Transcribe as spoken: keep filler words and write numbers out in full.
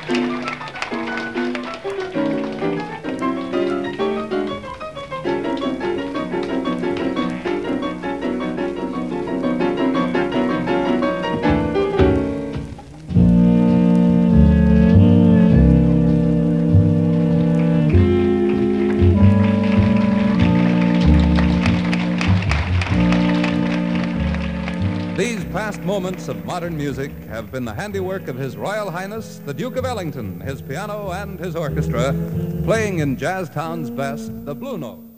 These past moments of modern music have been the handiwork of His Royal Highness, the Duke of Ellington, his piano and his orchestra, playing in Jazztown's best, the Blue Note.